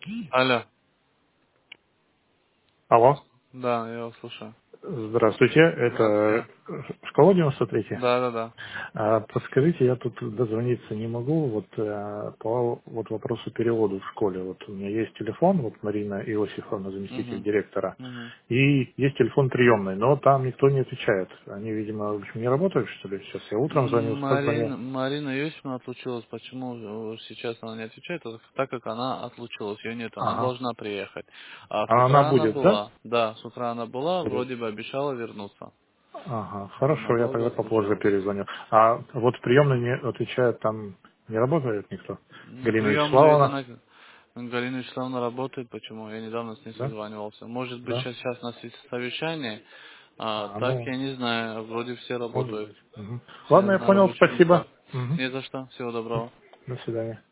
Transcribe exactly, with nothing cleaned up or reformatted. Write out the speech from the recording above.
Алло. Алло. Да, я вас слушаю. Здравствуйте. Это Здравствуйте. школа девяносто три. Да, да, да. А, подскажите, я тут дозвониться не могу вот э, по вот вопросу перевода в школе. Вот у меня есть телефон, вот Марина Иосифовна, заместитель Угу. директора, Угу. и есть телефон приемный, но там никто не отвечает. Они, видимо, в общем, не работают, что ли? Сейчас я утром звонил, сейчас звонил. Марина, Марина Юсьевна отлучилась. Почему э, сейчас она не отвечает? Это так как она отлучилась, ее нет. Она Ага. должна приехать. А с А она утра она будет, да? была. Да, с утра она была, Будет. вроде бы обещала вернуться. Ага, Но хорошо, я долго тогда попозже отлучалась. перезвоню. А вот в приемной не отвечает, там не работает никто? Ну, Галина приемную это Вячеславовна? на... Галина Вячеславовна работает. Почему? Я недавно с ней Да? созванивался. Может быть, Да? сейчас, сейчас у нас есть совещание. А А, так ну, я не знаю. Вроде все может работают. быть. Мгм. Все Ладно, я на понял, рабочих спасибо. местах. Мгм. Не за что. Всего доброго. До свидания.